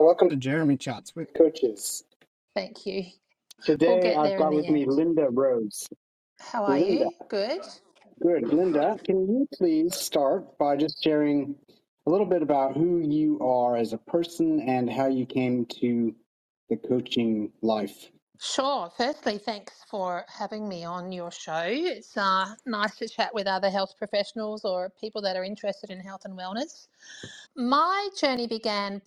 Welcome to Jeremy Chats with Coaches. Thank you. We'll Today get I've there in got the with me end. Linda Rose. How are Linda, you? Good. good. Linda, can you please start by just sharing a little bit about who you are as a person and how you came to the coaching life? Sure. Firstly, thanks for having me on your show. It's nice to chat with other health professionals or people that are interested in health and wellness. My journey began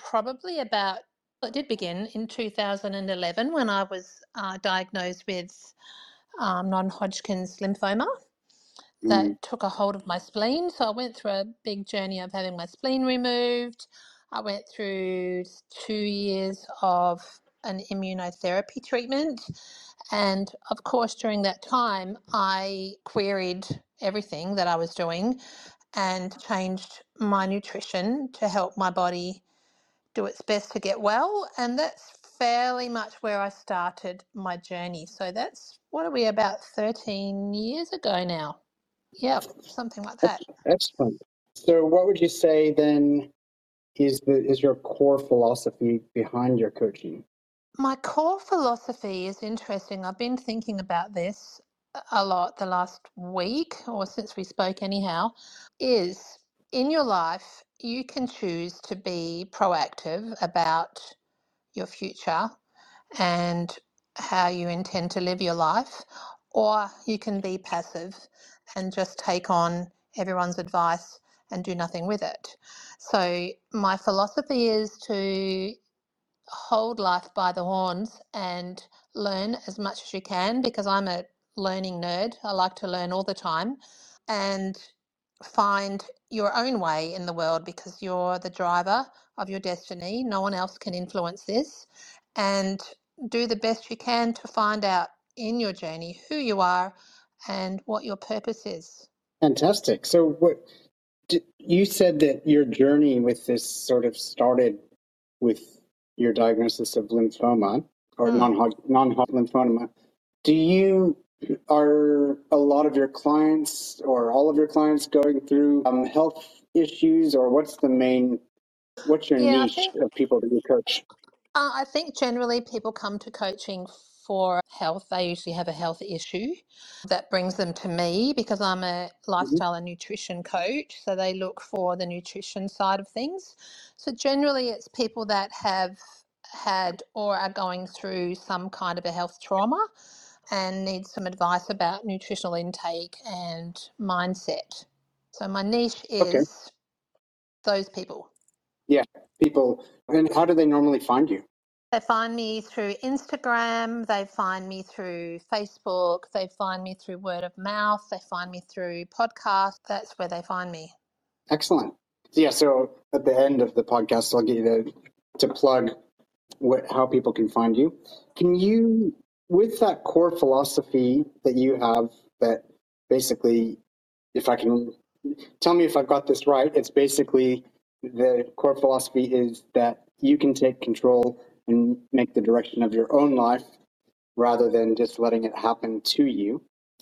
it did begin in 2011 when I was diagnosed with non-Hodgkin's lymphoma. That took a hold of my spleen. So I went through a big journey of having my spleen removed. I went through 2 years of an immunotherapy treatment. And of course, during that time, I queried everything that I was doing and changed my nutrition to help my body do its best to get well. And that's fairly much where I started my journey. So that's, what are we, about 13 years ago now? Yep, something like that. Excellent. So what would you say then is your core philosophy behind your coaching? My core philosophy is interesting. I've been thinking about this a lot the last week, or since we spoke anyhow, is in your life, you can choose to be proactive about your future and how you intend to live your life, or you can be passive and just take on everyone's advice and do nothing with it. So my philosophy is to hold life by the horns and learn as much as you can, because I'm a learning nerd. I like to learn all the time, and find your own way in the world, because you're the driver of your destiny. No one else can influence this. And do the best you can to find out in your journey who you are and what your purpose is. Fantastic. So you said that your journey with this sort of started with your diagnosis of lymphoma or non-Hodgkin lymphoma. Are a lot of your clients or all of your clients going through health issues, or what's your Yeah, niche of people that you coach? I think generally people come to coaching for health. They usually have a health issue that brings them to me, because I'm a lifestyle and nutrition coach. So they look for the nutrition side of things. So generally it's people that have had or are going through some kind of a health trauma and need some advice about nutritional intake and mindset. So my niche Okay. is those people. Yeah, people. And how do they normally find you? They find me through Instagram, they find me through Facebook, they find me through word of mouth, they find me through podcasts. That's where they find me. Excellent. Yeah, so at the end of the podcast, I'll get you to plug how people can find you. Can you, with that core philosophy that you have, that basically, if I can, tell me if I've got this right, it's basically the core philosophy is that you can take control and make the direction of your own life rather than just letting it happen to you.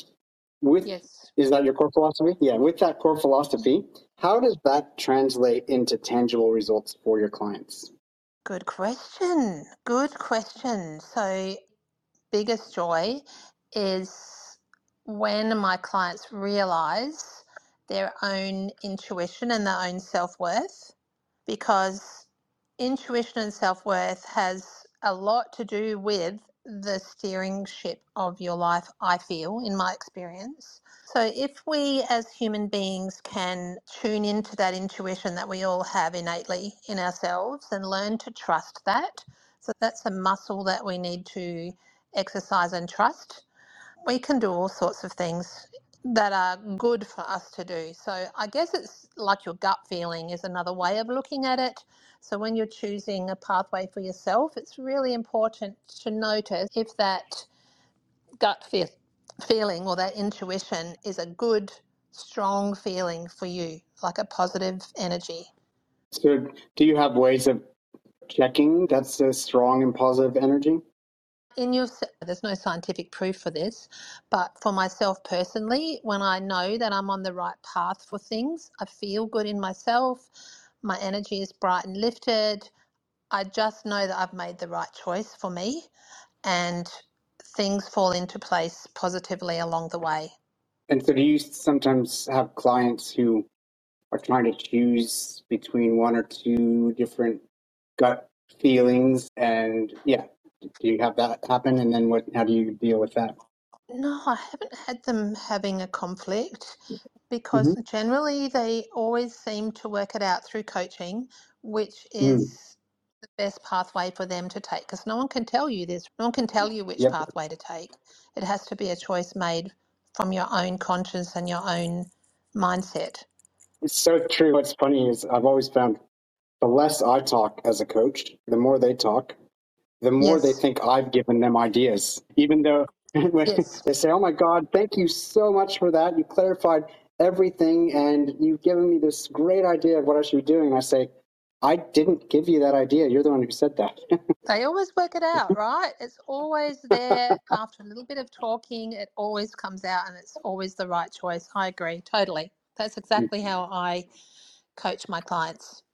Yes. Is that your core philosophy? Yeah, with that core philosophy, how does that translate into tangible results for your clients? Good question. Good question. So, biggest joy is when my clients realize their own intuition and their own self-worth, because intuition and self-worth has a lot to do with the steering ship of your life, I feel, in my experience. So if we as human beings can tune into that intuition that we all have innately in ourselves and learn to trust that, so that's a muscle that we need to exercise and trust, we can do all sorts of things that are good for us to do. So I guess it's like your gut feeling is another way of looking at it. So when you're choosing a pathway for yourself, it's really important to notice if that gut feeling or that intuition is a good, strong feeling for you, like a positive energy. So, do you have ways of checking that's a strong and positive energy? There's no scientific proof for this, but for myself personally, when I know that I'm on the right path for things, I feel good in myself, my energy is bright and lifted, I just know that I've made the right choice for me, and things fall into place positively along the way. And so do you sometimes have clients who are trying to choose between one or two different gut feelings? And yeah, do you have that happen? And then how do you deal with that? No, I haven't had them having a conflict, because Mm-hmm. generally they always seem to work it out through coaching, which Mm. is the best pathway for them to take, because no one can tell you this. No one can tell you which Yep. pathway to take. It has to be a choice made from your own conscience and your own mindset. It's so true. What's funny is I've always found the less I talk as a coach, the more they talk, the more they Yes, think I've given them ideas, even though when yes. they say, "Oh my God, thank you so much for that. You clarified everything and you've given me this great idea of what I should be doing." And I say, "I didn't give you that idea. You're the one who said that." They always work it out, right? It's always there after a little bit of talking. It always comes out and it's always the right choice. I agree, totally. That's exactly how I coach my clients.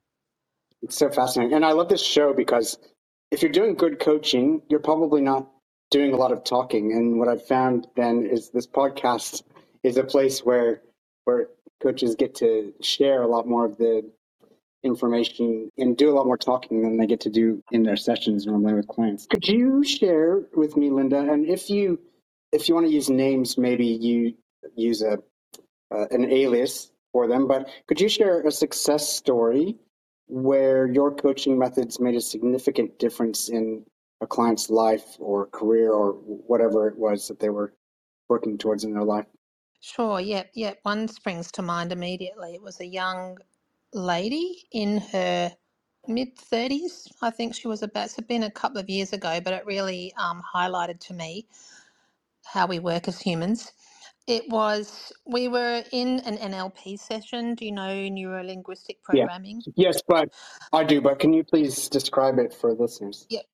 It's so fascinating. And I love this show because if you're doing good coaching, you're probably not doing a lot of talking. And what I've found then is this podcast is a place where coaches get to share a lot more of the information and do a lot more talking than they get to do in their sessions normally with clients. Could you share with me, Linda, and if you want to use names, maybe you use an alias for them, but could you share a success story where your coaching methods made a significant difference in a client's life or career or whatever it was that they were working towards in their life? Sure, yep, yep. One springs to mind immediately. It was a young lady in her mid 30s. I think she was about, it's been a couple of years ago, but it really highlighted to me how we work as humans. We were in an NLP session. Do you know neuro linguistic Yeah. programming? Yes, but I do. But can you please describe it for listeners? Yep.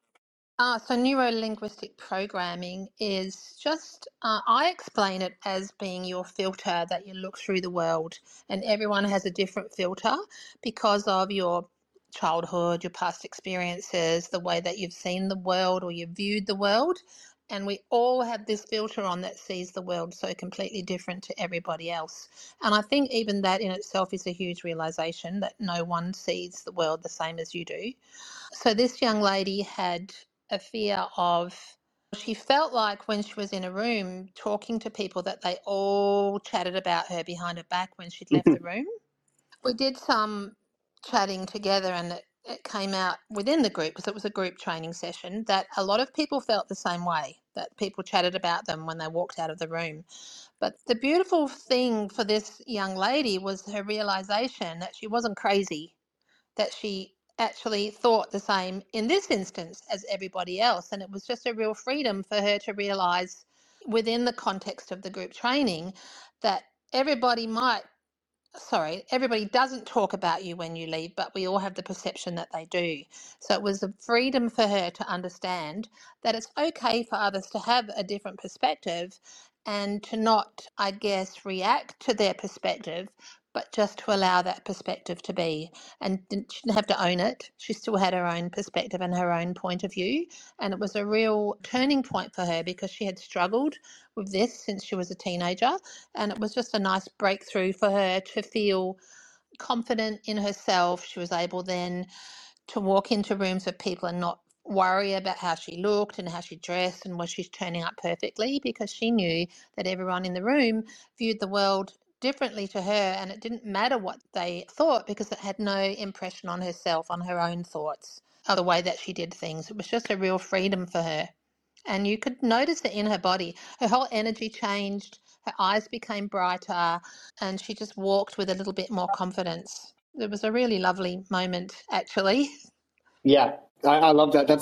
So neuro-linguistic programming is just, I explain it as being your filter that you look through the world, and everyone has a different filter because of your childhood, your past experiences, the way that you've seen the world or you've viewed the world. And we all have this filter on that sees the world so completely different to everybody else. And I think even that in itself is a huge realization that no one sees the world the same as you do. So this young lady had a fear of, she felt like when she was in a room talking to people that they all chatted about her behind her back when she'd left the room. We did some chatting together, and it came out within the group, because it was a group training session, that a lot of people felt the same way, that people chatted about them when they walked out of the room. But the beautiful thing for this young lady was her realization that she wasn't crazy, that she actually thought the same in this instance as everybody else. And it was just a real freedom for her to realise within the context of the group training that everybody might everybody doesn't talk about you when you leave, but we all have the perception that they do. So it was a freedom for her to understand that it's okay for others to have a different perspective and to not, I guess, react to their perspective, but just to allow that perspective to be. And she didn't have to own it. She still had her own perspective and her own point of view. And it was a real turning point for her because she had struggled with this since she was a teenager. And it was just a nice breakthrough for her to feel confident in herself. She was able then to walk into rooms of people and not worry about how she looked and how she dressed and was she turning up perfectly, because she knew that everyone in the room viewed the world differently to her, and it didn't matter what they thought because it had no impression on herself, on her own thoughts, of the way that she did things. It was just a real freedom for her. And you could notice it in her body. Her whole energy changed, her eyes became brighter, and she just walked with a little bit more confidence. It was a really lovely moment, actually. Yeah, I love that.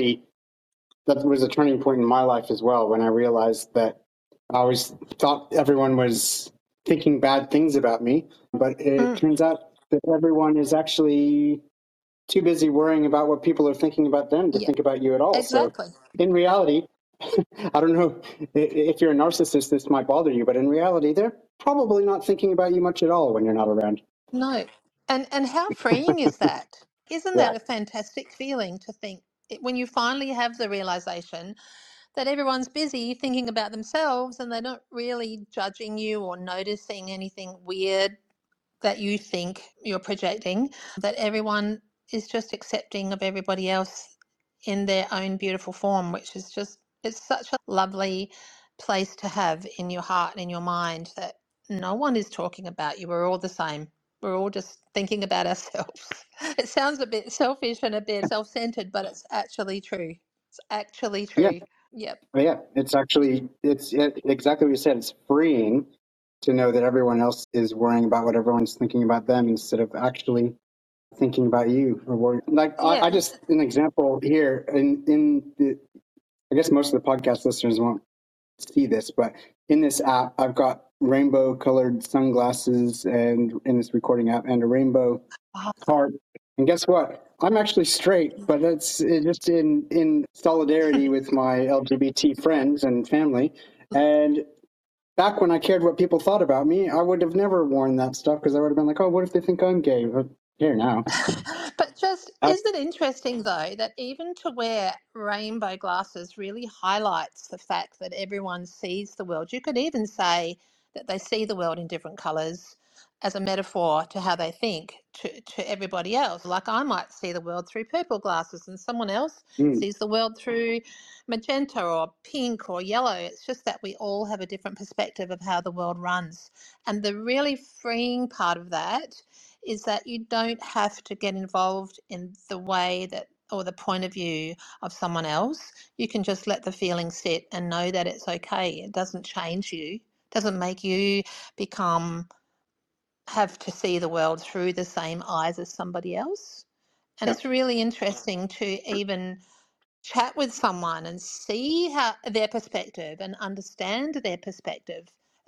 That was a turning point in my life as well when I realized that I always thought everyone was thinking bad things about me, but it Mm, turns out that everyone is actually too busy worrying about what people are thinking about them to yeah, think about you at all. So exactly. in reality, I don't know if you're a narcissist, this might bother you, but in reality, they're probably not thinking about you much at all when you're not around. No. And how freeing is that? Isn't Yeah. that a fantastic feeling to think when you finally have the realization that everyone's busy thinking about themselves and they're not really judging you or noticing anything weird that you think you're projecting, that everyone is just accepting of everybody else in their own beautiful form, which is just, it's such a lovely place to have in your heart and in your mind, that no one is talking about you. We're all the same. We're all just thinking about ourselves. It sounds a bit selfish and a bit self-centered, but it's actually true. It's actually Yeah. true. Yep. Yeah. It's exactly what you said. It's freeing to know that everyone else is worrying about what everyone's thinking about them instead of actually thinking about you. I Yeah. just, an example here in the, I guess most of the podcast listeners won't see this, but in this app, I've got rainbow colored sunglasses and in this recording app and a rainbow heart. And guess what? I'm actually straight, but it's just in solidarity with my LGBT friends and family. And back when I cared what people thought about me, I would have never worn that stuff because I would have been like, oh, what if they think I'm gay? But here now. But just, I, isn't it interesting though that even to wear rainbow glasses really highlights the fact that everyone sees the world? You could even say that they see the world in different colours as a metaphor to how they think to everybody else. Like I might see the world through purple glasses and someone else mm, sees the world through magenta or pink or yellow. It's just that we all have a different perspective of how the world runs. And the really freeing part of that is that you don't have to get involved in the way that or the point of view of someone else. You can just let the feeling sit and know that it's okay. It doesn't change you, doesn't make you become have to see the world through the same eyes as somebody else. And yeah, it's really interesting to even chat with someone and see how their perspective and understand their perspective.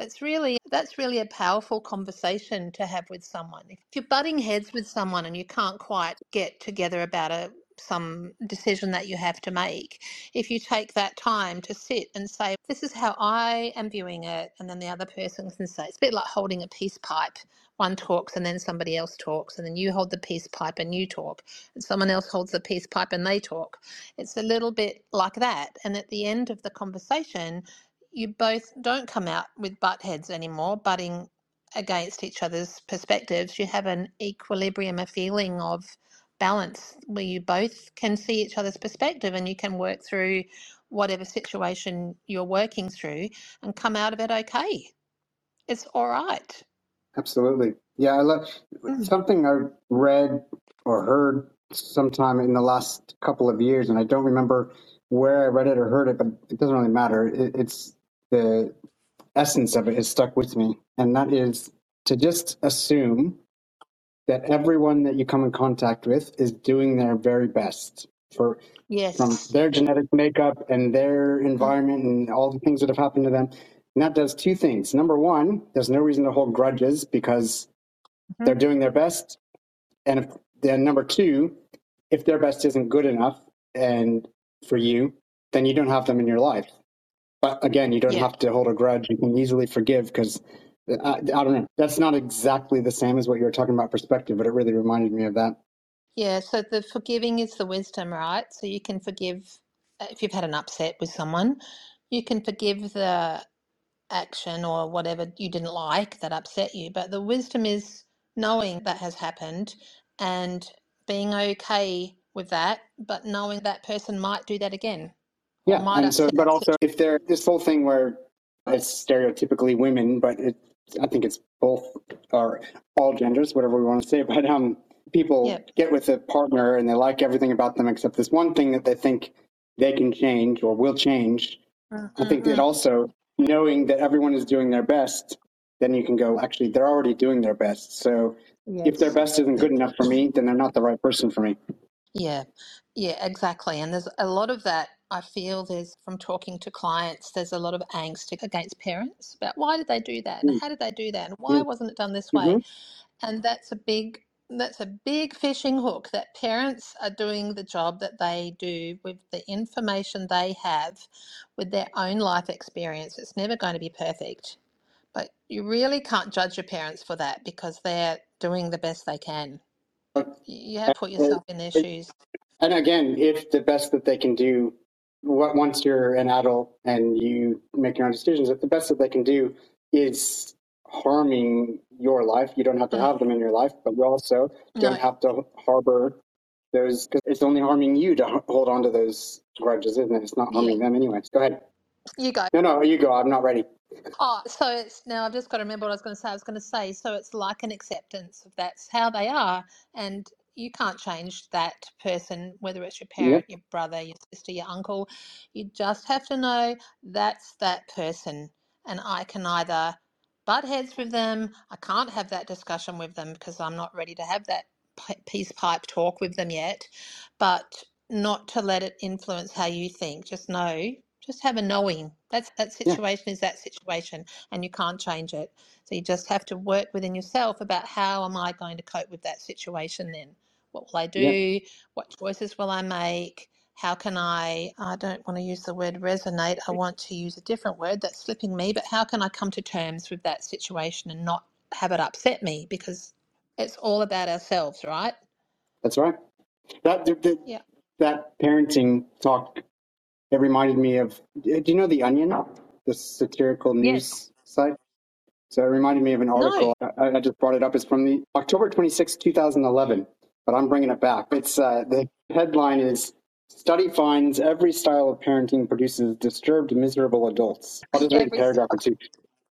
That's really a powerful conversation to have with someone. If you're butting heads with someone and you can't quite get together about some decision that you have to make, if you take that time to sit and say, this is how I am viewing it, and then the other person can say, it's a bit like holding a peace pipe. One talks and then somebody else talks, and then you hold the peace pipe and you talk, and someone else holds the peace pipe and they talk. It's a little bit like that. And at the end of the conversation, you both don't come out with butt heads anymore, butting against each other's perspectives. You have an equilibrium, a feeling of balance where you both can see each other's perspective and you can work through whatever situation you're working through and come out of it okay. It's all right. absolutely. Yeah, I love something I read or heard sometime in the last couple of years, and I don't remember where I read it or heard it, but it doesn't really matter. It's the essence of it has stuck with me, and that is to just assume that everyone that you come in contact with is doing their very best for from Yes. their genetic makeup and their environment and all the things that have happened to them. And that does two things. Number one, there's no reason to hold grudges because they're doing their best. And then number two, if their best isn't good enough and for you, then you don't have them in your life. But again, you don't Yeah. have to hold a grudge. You can easily forgive because I don't know. That's not exactly the same as what you were talking about perspective, but it really reminded me of that. Yeah, so the forgiving is the wisdom, right? So you can forgive if you've had an upset with someone, you can forgive the action or whatever you didn't like that upset you. But the wisdom is knowing that has happened and being okay with that, but knowing that person might do that again or Yeah, might and so, upset but you. also if they're this whole thing where it's stereotypically women, but I think it's both or all genders, whatever we want to say. But people Yep. get with a partner and they like everything about them except this one thing that they think they can change or will change. I think that Mm-hmm. also knowing that everyone is doing their best, then you can go, actually, they're already doing their best. So if their Yes. best isn't good enough for me, then they're not the right person for me. Yeah, yeah, exactly. And there's a lot of that. I feel there's from talking to clients, there's a lot of angst against parents about why did they do that and how did they do that and why wasn't it done this way? Mm-hmm. And that's a big fishing hook that parents are doing the job that they do with the information they have with their own life experience. It's never going to be perfect, but you really can't judge your parents for that because they're doing the best they can. You have to put Uh, yourself in their shoes. And again, if the best that they can do, once you're an adult and you make your own decisions, if the best that they can do is harming your life, you don't have to have them in your life, but you also don't No, have to harbor those, because it's only harming you to hold on to those grudges, isn't it? It's not yeah, harming them anyway. Go ahead. you go. No, you go. I'm not ready. Oh, so it's now I've just got to remember what I was going to say. I was going to say, so it's like an acceptance of that's how they are, and you can't change that person, whether it's your Yep. parent, your brother, your sister, your uncle. You just have to know that's that person, and I can either butt heads with them. I can't have that discussion with them because I'm not ready to have that peace pipe talk with them yet, but not to let it influence how you think. Just know, just have a knowing. That Yeah. situation is that situation, and you can't change it. So you just have to work within yourself about how am I going to cope with that situation then? What will I Yeah. do? What choices will I make? How can I don't want to use the word resonate. I want to use a different word that's slipping me, but how can I come to terms with that situation and not have it upset me? Because it's all about ourselves, right? That's right. That, Yeah. that parenting talk, it reminded me of, do you know The Onion, the satirical Yes. news site? So it reminded me of an No. article. I just brought it up. It's from the October 26, 2011, but I'm bringing it back. It's the headline is Study Finds Every Style of Parenting Produces Disturbed, Miserable Adults. I'll just read a Every paragraph or two.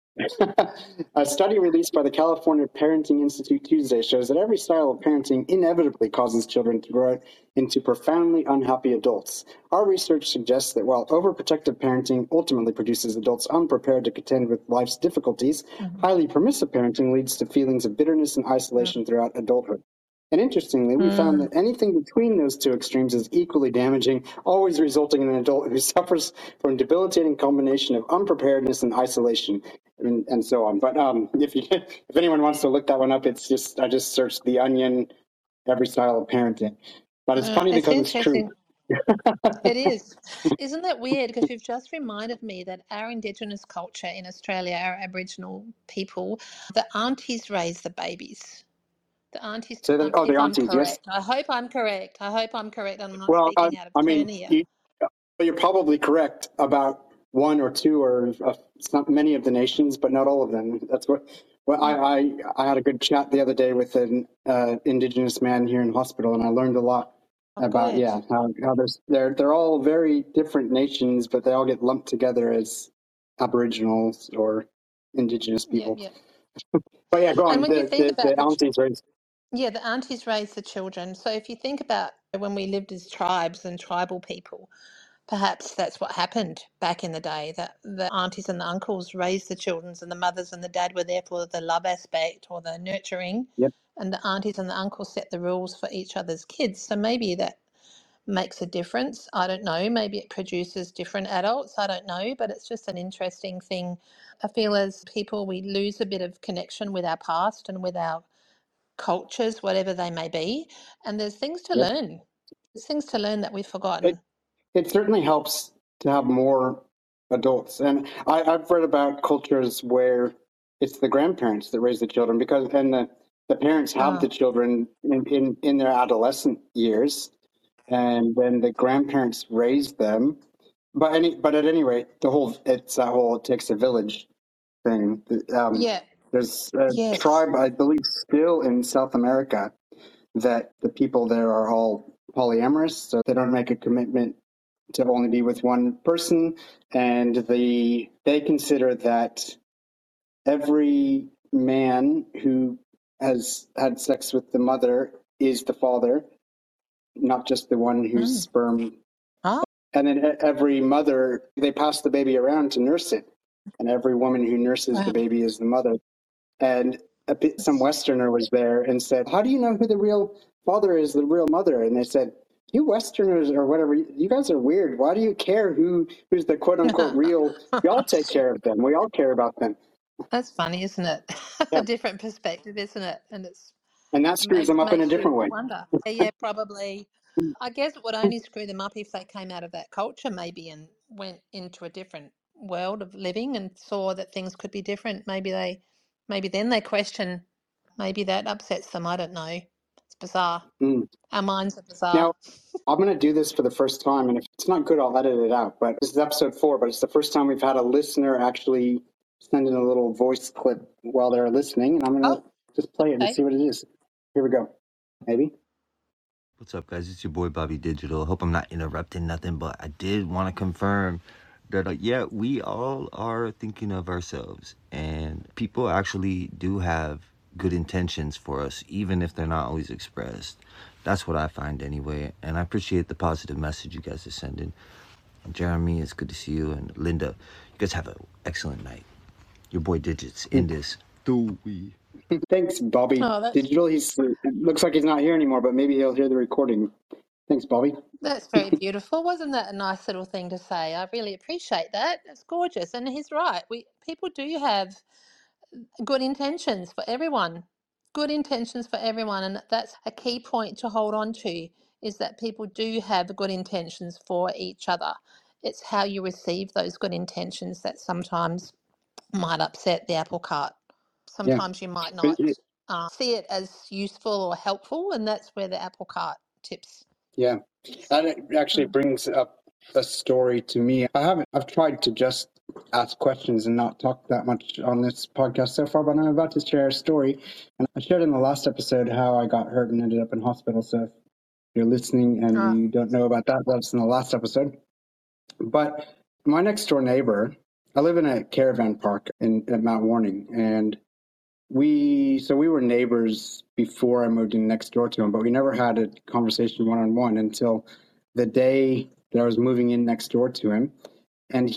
A study released by the California Parenting Institute Tuesday shows that every style of parenting inevitably causes children to grow into profoundly unhappy adults. Our research suggests that while overprotective parenting ultimately produces adults unprepared to contend with life's difficulties, highly permissive parenting leads to feelings of bitterness and isolation throughout adulthood. And interestingly, we found that anything between those two extremes is equally damaging, always resulting in an adult who suffers from a debilitating combination of unpreparedness and isolation, and so on. But if anyone wants to look that one up, it's just I just searched The Onion, every style of parenting. But it's funny it's because it's true. interesting. It is. Isn't that weird? Because you've just reminded me that our Indigenous culture in Australia, our Aboriginal people, the aunties raise the babies. The aunties, So that, oh, the if I'm aunties, yes. correct. I hope I'm correct. I hope I'm correct. I'm not Well, speaking out of I turn mean, here. you're probably correct about one or two or many of the nations, but not all of them. That's what. Well, I had a good chat the other day with an Indigenous man here in hospital, and I learned a lot Oh, about good. how they're all very different nations, but they all get lumped together as Aboriginals or Indigenous Yeah, people. yeah. But yeah, go And on. when you think about The aunties raised. the aunties raise the children. So if you think about when we lived as tribes and tribal people, perhaps that's what happened back in the day, that the aunties and the uncles raised the children and the mothers and the dad were there for the love aspect or the nurturing, Yep. and the aunties and the uncles set the rules for each other's kids. So maybe that makes a difference. I don't know. Maybe it produces different adults. I don't know. But it's just an interesting thing. I feel as people, we lose a bit of connection with our past and with our cultures, whatever they may be. And there's things to Yep. learn. There's things to learn that we've It, forgotten. it certainly helps to have more adults. And I've read about cultures where it's the grandparents that raise the children because and the parents have Oh, the children in their adolescent years and then the grandparents raise them. But at any rate, it's that whole it takes a village thing. yeah. There's a Yes. tribe, I believe, still in South America that the people there are all polyamorous, so they don't make a commitment to only be with one person, and they consider that every man who has had sex with the mother is the father, not just the one whose Mm. sperm. Oh, And then every mother, they pass the baby around to nurse it, and every woman who nurses the wow. baby is the mother. And some That's, Westerner was there and said, "How do you know who the real father is, the real mother?" And they said, "You Westerners or whatever, you guys are weird. Why do you care who's the quote unquote real? We all take care of them. We all care about them." that's funny, isn't it? That's a Yeah, different perspective, isn't it? And it's and that screws them up in a makes you different way. wonder. Yeah, probably. I guess it would only screw them up if they came out of that culture maybe and went into a different world of living and saw that things could be different. Maybe then they question, maybe that upsets them. I don't know. It's bizarre. Our minds are bizarre. Now, I'm going to do this for the first time, and if it's not good, I'll edit it out. But this is episode 4, but it's the first time we've had a listener actually send in a little voice clip while they're listening, and I'm going to just play it and see what it is. Here we go. Maybe. What's up, guys? It's your boy Bobby Digital. Hope I'm not interrupting nothing, but I did want to confirm that, yeah, we all are thinking of ourselves, and people actually do have good intentions for us, even if they're not always expressed. That's what I find anyway, and I appreciate the positive message you guys are sending. And Jeremy, it's good to see you, and Linda, you guys have an excellent night. Your boy Digits in this. Dewey. Thanks, Bobby. Digital. It looks like he's not here anymore, but maybe he'll hear the recording. Thanks, Bobby. That's very beautiful. Wasn't that a nice little thing to say? I really appreciate that. That's gorgeous. And he's right. People do have good intentions for everyone. Good intentions for everyone. And that's a key point to hold on to, is that people do have good intentions for each other. It's how you receive those good intentions that sometimes might upset the apple cart. Sometimes you might not see it as useful or helpful, and that's where the apple cart tips. Yeah, that actually brings up a story to me. I've tried to just ask questions and not talk that much on this podcast so far, but I'm about to share a story. And I shared in the last episode how I got hurt and ended up in hospital. So if you're listening and you don't know about that, that's in the last episode. But my next door neighbor, I live in a caravan park at Mount Warning, and we were neighbors before I moved in next door to him, but we never had a conversation one-on-one until the day that I was moving in next door to him. And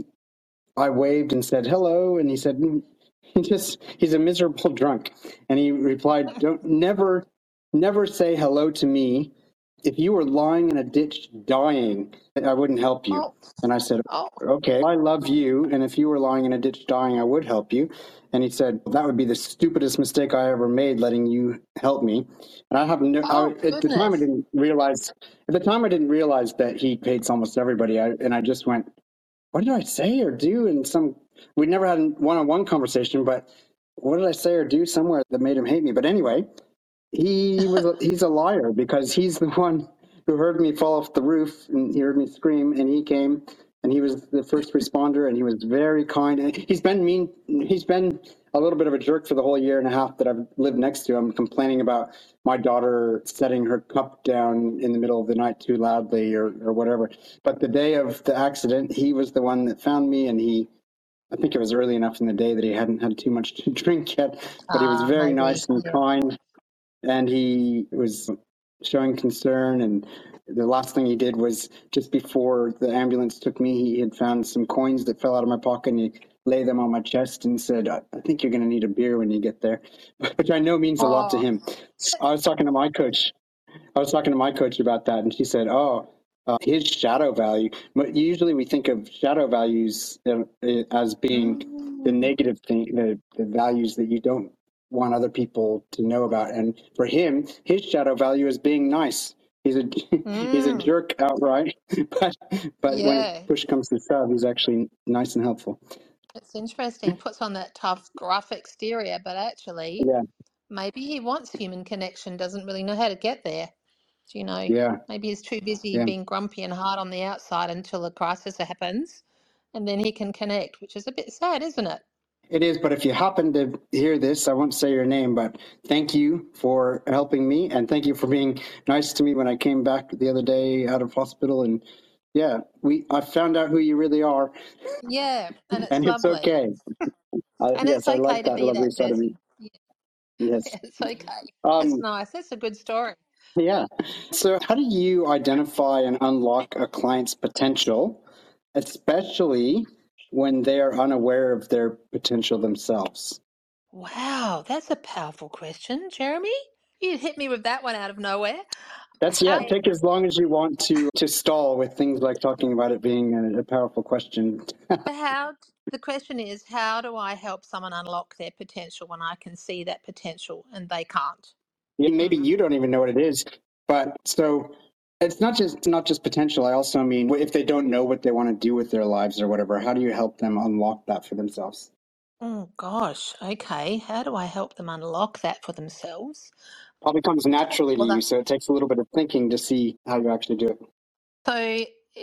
I waved and said, hello. And he said, he's a miserable drunk. And he replied, never say hello to me. If you were lying in a ditch dying, I wouldn't help you. And I said, okay, I love you. And if you were lying in a ditch dying, I would help you. And he said, that would be the stupidest mistake I ever made, letting you help me. And at the time I didn't realize that he hates almost everybody. And I just went, what did I say or do? And we never had a one-on-one conversation, but what did I say or do somewhere that made him hate me? But anyway, he's a liar, because he's the one who heard me fall off the roof, and he heard me scream, and he came, and he was the first responder, and he was very kind. And he's been a little bit of a jerk for the whole year and a half that I've lived next to him, complaining about my daughter setting her cup down in the middle of the night too loudly or whatever. But the day of the accident, he was the one that found me, and I think it was early enough in the day that he hadn't had too much to drink yet, but he was very nice and kind. And he was showing concern, and the last thing he did was, just before the ambulance took me, he had found some coins that fell out of my pocket, and he laid them on my chest and said, I think you're going to need a beer when you get there, which I know means a lot to him. I was talking to my coach about that, and she said, his shadow value. But usually we think of shadow values as being the negative thing, the values that you don't want other people to know about. And for him, his shadow value is being nice. He's a jerk outright, but when push comes to shove, he's actually nice and helpful. It's interesting. Puts on that tough, gruff exterior, but actually, maybe he wants human connection, doesn't really know how to get there. Do you know? Maybe he's too busy being grumpy and hard on the outside until a crisis happens, and then he can connect, which is a bit sad, isn't it? It is, but if you happen to hear this, I won't say your name, but thank you for helping me, and thank you for being nice to me when I came back the other day out of hospital. And I found out who you really are. Yeah, and it's and lovely. It's okay. It's okay I like to that be lovely that side of me. Yes, it's okay. That's nice. That's a good story. Yeah. So, how do you identify and unlock a client's potential, especially when they are unaware of their potential themselves? Wow, that's a powerful question, Jeremy. You hit me with that one out of nowhere. Take as long as you want to stall with things like talking about it being a powerful question. The question is, how do I help someone unlock their potential when I can see that potential and they can't? Maybe you don't even know what it is, but so it's not just potential. I also mean, if they don't know what they want to do with their lives or whatever, how do you help them unlock that for themselves? Oh gosh, okay. How do I help them unlock that for themselves? all becomes naturally to Well, you. So it takes a little bit of thinking to see how you actually do it. so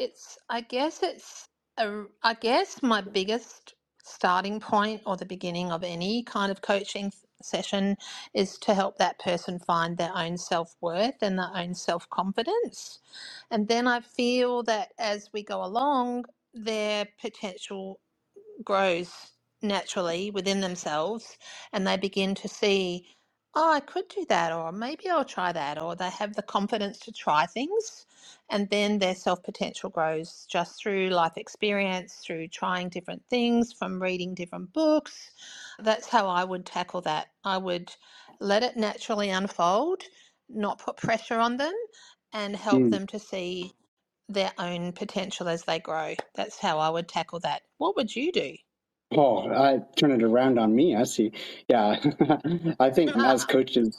I guess my biggest starting point or the beginning of any kind of coaching session is to help that person find their own self-worth and their own self-confidence. And then I feel that as we go along, their potential grows naturally within themselves and they begin to see, oh, I could do that, or maybe I'll try that, or they have the confidence to try things. And then their self potential grows just through life experience, through trying different things, from reading different books. That's how I would tackle that. I would let it naturally unfold, not put pressure on them, and help them to see their own potential as they grow. That's how I would tackle that. What would you do? Oh, I turn it around on me. I see. Yeah. I think as coaches,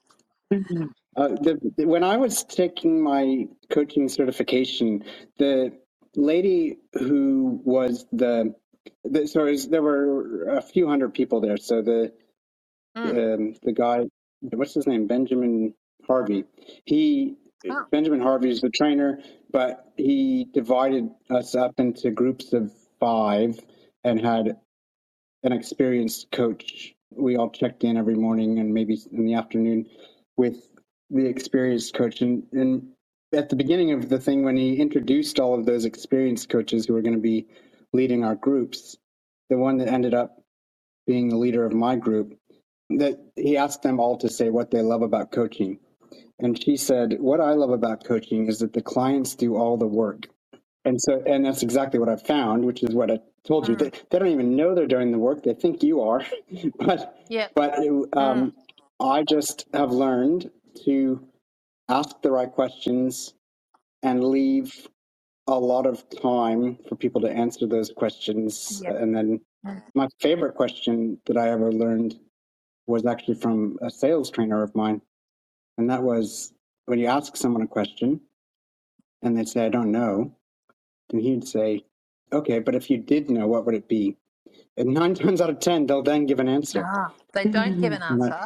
when I was taking my coaching certification, the lady who was there were a few hundred people there. So the guy, what's his name? Benjamin Harvey. Benjamin Harvey is the trainer, but he divided us up into groups of 5 and had an experienced coach. We all checked in every morning and maybe in the afternoon with the experienced coach. And at the beginning of the thing, when he introduced all of those experienced coaches who were going to be leading our groups, the one that ended up being the leader of my group, that he asked them all to say what they love about coaching. And she said, what I love about coaching is that the clients do all the work. And that's exactly what I found, which is what I told you. They don't even know they're doing the work. They think you are. But I just have learned to ask the right questions and leave a lot of time for people to answer those questions. And then my favorite question that I ever learned was actually from a sales trainer of mine. And that was, when you ask someone a question and they say, I don't know, then he'd say, okay, but if you did know, what would it be? And 9 times out of 10, they'll then give an answer. They don't give an answer.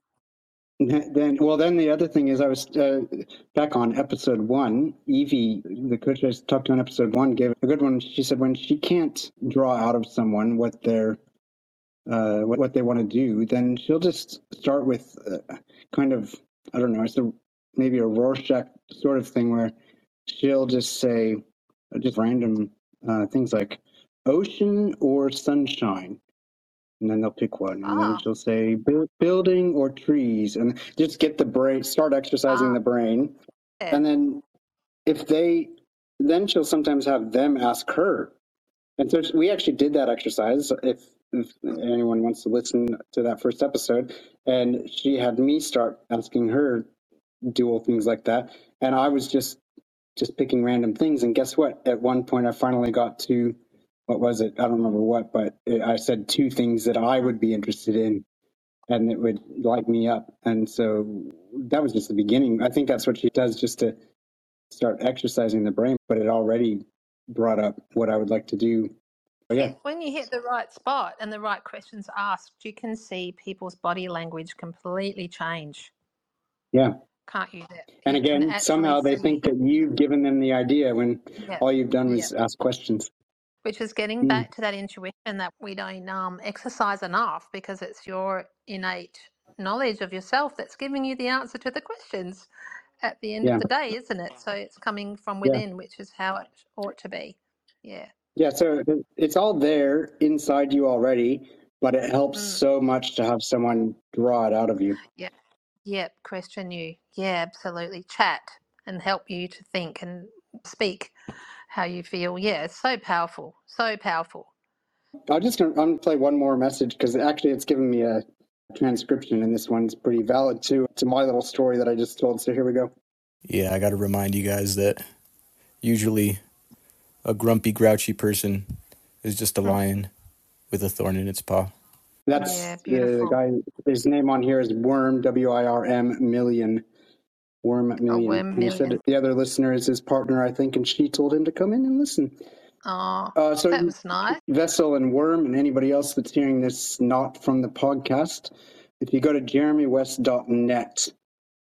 Then the other thing is, I was back on episode 1. Evie, the coach I talked to on episode 1, gave a good one. She said when she can't draw out of someone what they're what they want to do, then she'll just start with kind of, I don't know, it's maybe a Rorschach sort of thing where she'll just say just random things like ocean or sunshine. And then they'll pick one. And then she'll say building or trees. And just get the brain, start exercising the brain. Yeah. And then then she'll sometimes have them ask her. And so we actually did that exercise. If anyone wants to listen to that first episode, and she had me start asking her dual things like that. And I was just picking random things. And guess what? At one point, I finally got to, what was it? I don't remember what, but I said 2 things that I would be interested in and it would light me up. And so that was just the beginning. I think that's what she does, just to start exercising the brain, but it already brought up what I would like to do. Yeah. When you hit the right spot and the right questions asked, you can see people's body language completely change. Yeah. Can't you? And again, somehow they think that you've given them the idea when all you've done was ask questions. Which is getting back to that intuition that we don't exercise enough, because it's your innate knowledge of yourself that's giving you the answer to the questions at the end of the day, isn't it? So it's coming from within, which is how it ought to be. Yeah. Yeah, so it's all there inside you already, but it helps so much to have someone draw it out of you. Yep, question you. Yeah, absolutely. Chat and help you to think and speak how you feel. Yeah, it's so powerful. So powerful. I'm going to play one more message, because actually it's given me a transcription, and this one's pretty valid too to my little story that I just told. So here we go. Yeah, I got to remind you guys that usually a grumpy, grouchy person is just a lion with a thorn in its paw. That's the guy. His name on here is Worm, WIRM Million. Worm Million. And he said the other listener is his partner, I think, and she told him to come in and listen. So that was nice. Vessel and Worm and anybody else that's hearing this not from the podcast, if you go to jeremywest.net,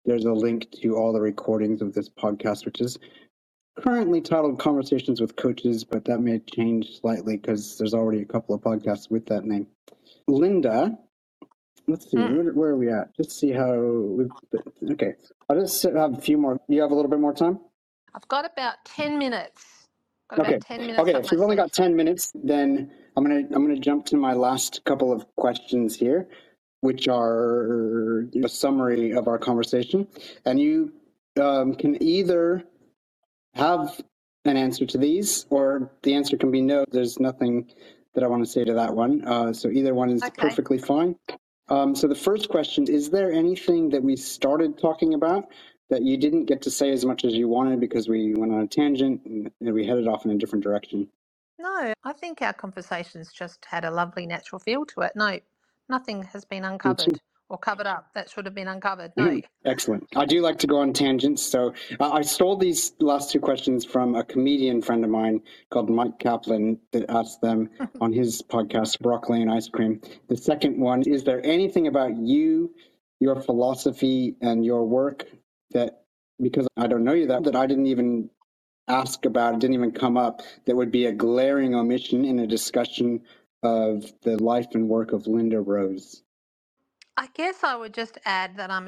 there's a link to all the recordings of this podcast, which is currently titled Conversations with Coaches, but that may change slightly because there's already a couple of podcasts with that name. Linda, let's see, where are we at? Just see how okay. I'll just have a few more. You have a little bit more time? I've got about 10 minutes. Okay. If you've only got 10 minutes, then I'm gonna jump to my last couple of questions here, which are a summary of our conversation, and you can either have an answer to these, or the answer can be no. There's nothing that I want to say to that one. So either one is perfectly fine. So the first question, is there anything that we started talking about that you didn't get to say as much as you wanted because we went on a tangent and we headed off in a different direction? No, I think our conversations just had a lovely natural feel to it. No, nothing has been uncovered or covered up that should have been uncovered. No. Excellent. I do like to go on tangents. So I stole these last two questions from a comedian friend of mine called Mike Kaplan that asked them on his podcast, Broccoli and Ice Cream. The second one, is there anything about you, your philosophy, and your work that, because I don't know you, that I didn't even ask about, it didn't even come up, that would be a glaring omission in a discussion of the life and work of Linda Rose? I guess I would just add that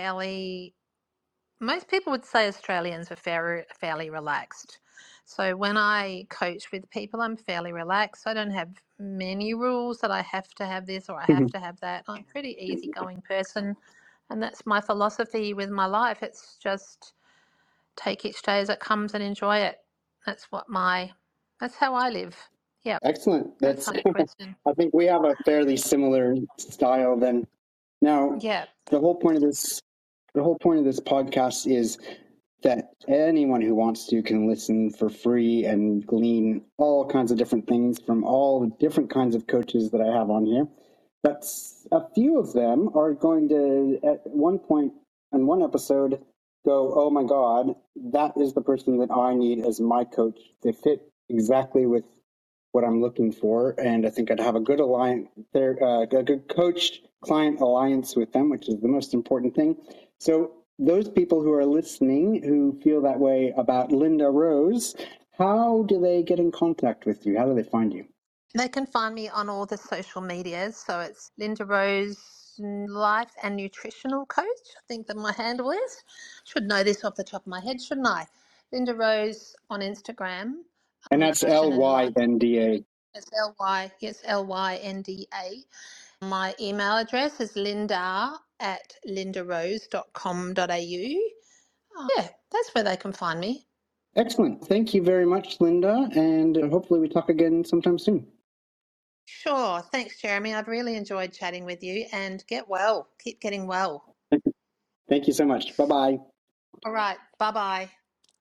most people would say Australians are fairly relaxed. So when I coach with people, I'm fairly relaxed. I don't have many rules that I have to have this or I have to have that. I'm a pretty easygoing person, and that's my philosophy with my life. It's just take each day as it comes and enjoy it. That's how I live. Yeah. Excellent. That's my question. I think we have a fairly similar style then. Now, yeah. The whole point of this podcast is that anyone who wants to can listen for free and glean all kinds of different things from all the different kinds of coaches that I have on here. But a few of them are going to, at one point in one episode, go, oh my God, that is the person that I need as my coach. They fit exactly with what I'm looking for, and I think I'd have a good alliance there, a good coach-client alliance with them, which is the most important thing. So those people who are listening who feel that way about Linda Rose, how do they get in contact with you? How do they find you? They can find me on all the social medias. So it's Linda Rose Life and Nutritional Coach. I think that my handle is. Should know this off the top of my head, shouldn't I? Linda Rose on Instagram. And that's LYNDA. It's LYNDA. My email address is linda@lindarose.com.au. Yeah, that's where they can find me. Excellent. Thank you very much, Linda, and hopefully we talk again sometime soon. Sure. Thanks, Jeremy. I've really enjoyed chatting with you, and get well. Keep getting well. Thank you so much. Bye-bye. All right. Bye-bye.